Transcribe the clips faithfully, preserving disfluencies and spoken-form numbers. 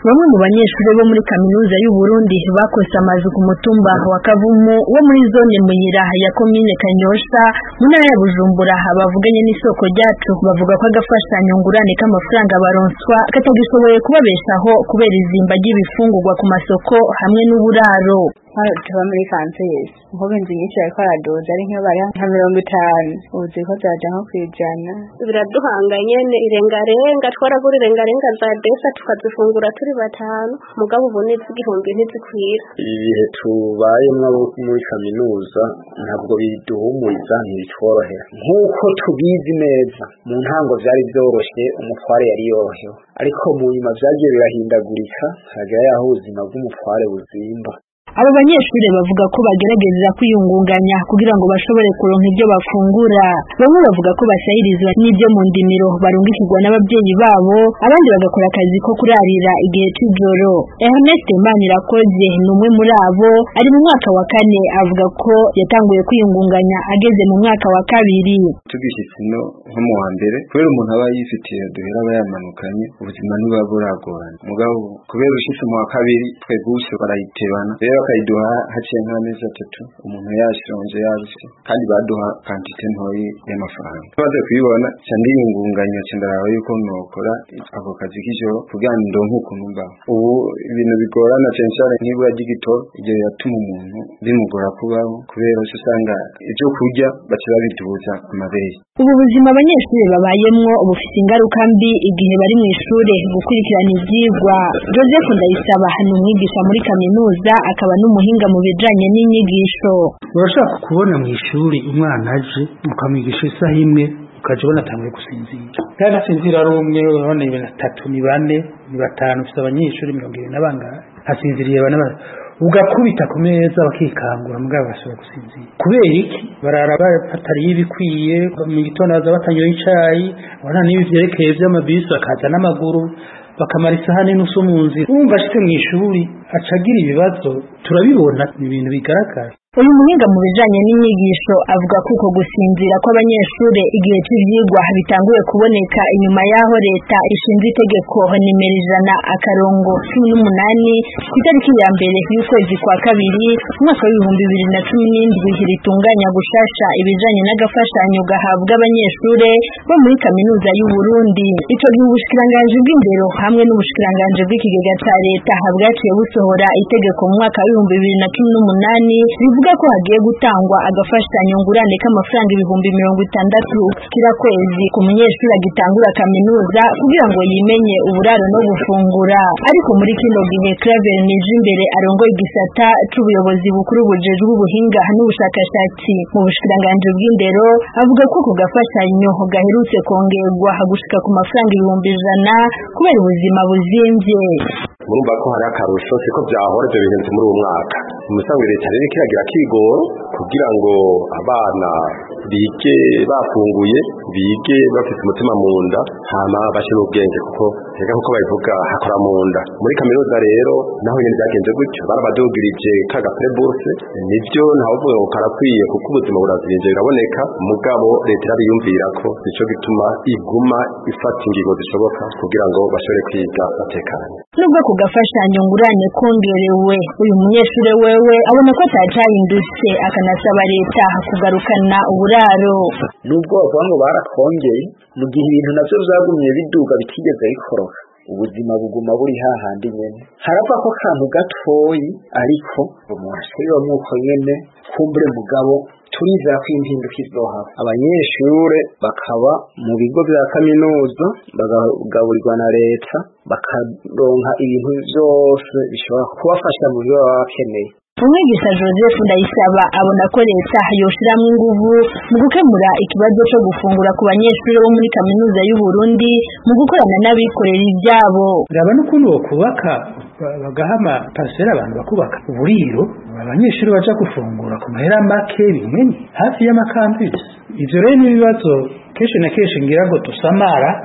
Bamwe mu banyeshuri bo muri kaminuza y'u Burundi bakose amazu ku mutumba wa Kavumu wo muri zone Muyira ya komine Kanyosha mu ntara ya Bujumbura bavuganye n'isoko ryacu bavuga ko agafashanyo ngurane k'amafaranga baronswa katagishoboye kubabeshaho kubera izimba ry'ibifungurwa ku masoko hamwe n'uburaro. Tuba muri kanseri nko benzi nyinshi ariko aradoza ari nka bari nka mirongo itanu uzi ko zaja nko kwijana biraduhanganye irengarenga twaragura irengarenga za desa tukazifungura turi batanu mugabo ubu n'izigihumbi ntizikwira. Ibihe tubayemwo muri kaminuza ntabwo biduhumuriza ntibitworohera nk'uko tubizi neza mu ntango vyari vyoroshe umutware yari yorohewe ariko mu nyuma vyagiye birahindagurika hagera yaho ubuzima bw'umutware buzimba. Abo banyeshuri bavuga ko bagerageza kwiyungunganya kugira ngo bashobore kuronka ibyo bafungura. Bamwe bavuga ko basahirizwa n'ibyo mu ndimiro barungikirwa n'ababyeyi babo, abandi bagakora akazi ko kurarira igihe c'ijoro. Ernest Manirakoze ni umwe muri abo, ari mu mwaka wa kane, avuga ko yatanguye kwiyungunganya ageze mu mwaka wa kabiri. Tugishitse no nko mu wa mbere kubera umuntu aba yifitiye duhera aba yamanukanye ubuzima ntibuba buragorana. Mugabo kubera ushitse mu wa kabiri twebwe barayitebana bakayiduha haciye nk'amezi atatu umuntu yashonje yabise kandi baduha kantite ntoyi y'amafaranga. Tumaze kubibona ca ndiyungunganya ca ndaraba yuko nokora ako kazi k'ijoro kugira ngo ndonke ukuntu mbaho. Ubu ibintu bigorana cane cane nk'ibura ry'igitoro iryo yatuma umuntu bimugora kubaho kubera usanga ivyo kurya baca babiduza amabere. Ubu buzima abanyeshuri babayemwo bufite ingaruka mbi igihe bari mu ishure gukurikirana ivyigwa. Joseph Ndayisaba ni umwigisha muri kaminuza akaba n'umuhinga mu bijanye n'inyigisho. Urashaka kubona mu ishuri umwana aje ukamwigisha isaha imwe ukaje ubona atanguye gusinzira kandi asinzira ari umwe urabona ibintu atatu ni bane ni batanu ufite abanyeshuri mirongo ibiri na bangahe asinziriye bane ugakubita ku meza bakikangura mugabo bashobora gusinzira kubera iki barara batari ibikwiye mu gitondo baza batanyoye icayi ubona n'ibi vyerekeye vy'amabisi bakaza n'amaguru bakamara isaha n'inusu mu nzira urumva ashitse mu ishuri acagira ibibazo turabibona ni ibintu bigaragara. Uyu muhinga mu bijanye n'inyigisho avuga ko uko gusinzira kw'abanyeshure igihe c'ivyigwa bitanguye kuboneka inyuma yaho leta ishinze itegeko nimero ijana akarongo cumi n'umunani ku itariki ya mbere y'ukwezi kwa kabiri umwaka w'ibihumbi bibiri na cumi n'indwi ritunganya gushasha ibijanye n'agafashanyo gahabwa abanyeshure bo muri kaminuza y'u Burundi. Ico gihe ubushikiranganji bw'indero hamwe n'ubushikiranganji bw'ikigega ca leta bwaciye busohora itegeko mu mwaka w'ibihumbi bibiri na cumi n'umunani rivuga ko hagiye gutangwa agafashanyo ngurane k'amafaranga ibihumbi mirongo itandatu kira kwezi ku munyeshuri agitangura kaminuza kugira ngo yimenye uburaro no gufungura. Ariko muri kino gihe Claver Nijimbere arongoye igisata c'ubuyobozi bukuru bujejwe ubuhinga n'ubushakashatsi mu bushikiranganji bw'indero avuga ko ku gafashanyo gaherutse kongerwa gushika ku mafaranga ibihumbi ijana kubera ubuzima buzimvye. Murumva ko hari akarusho siko byahora ibyo bihenze muri uwo mwaka. Umusango leta rero kiragira kigoro kugira ngo abana bige bafunguye bige bafite umutima mu nda hama bashira ubwenge kuko reka kuko bayivuga hakora mu nda. Muri kaminuza rero naho nyene byagenze gutyo barabadugirije kaga preburse nivyo ntavuga ngo karakwiye kuko ubuzima burazinje biraboneka mugabo leta irabiyumvira ko nico gituma iguma ifata ingingo zishoboka kugira ngo bashobore kwiga batekanye. Nubwo ku gafashanyo ngurane kongerewe uyu munyeshure wewe abona ko atacahindutse akanasaba leta kugarukana uburaro. Nubwo bavuga ngo barakongeye mu gihe ibintu navyo vyagumye biduga bitigeze bikoroka ubuzima buguma buri hahandi nyene harava ko kantu gatoyi ariko umwashuri wa mwuko nyene kumbure mugabo turizera ko impinduka izohaba abanyeshure bakaba mu bigo vya kaminuza bagagaburirwa na leta bakaronka ibintu vyose bishobora kubafasha mu byo baba bakeneye. Umwigisha Joseph Ndayisaba abona ko leta yoshiramwo inguvu mu gukemura ikibazo cyo gufungura ku banyeshuri bo muri kaminuza y'u Burundi mu gukorana n'abikorera ibyabo. Raba n'ukuntu bakubaka bagahama parcelle abantu bakubaka uburiro abanyeshuri baja gufungura ku mahera make bimwe hafi y'amakampus. Ivyo rero n'ibibazo kenshi na kenshi ngira ngo tusamara ko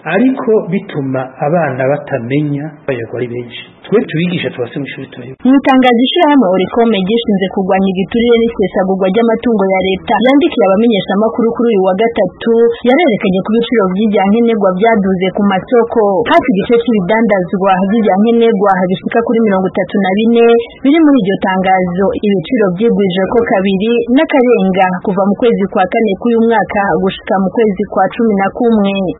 ariko bituma abana batamenya bayagwa ari benshi twe tubigisha tubase mu ishuri turayo Mwitangazo ishirahamwe Oricome gishinze kurwanya igiturire n'isesagurwa ry'amatungo ya leta yandikiye abamenyesha amakuru kuri uyu wa gatatu yarerekanye ku biciro vy'ibyankenerwa byaduze ku masoko hafi igice c'ibidandazwa vy'ibyankenerwa bishika kuri mirongo itatu na bine biri muri iryo tangazo ibiciro vyigwije ko kabiri n'akarenga kuva mu kwezi kwa kane k'uyu mwaka gushika mu kwezi kwa cumi na kumwe.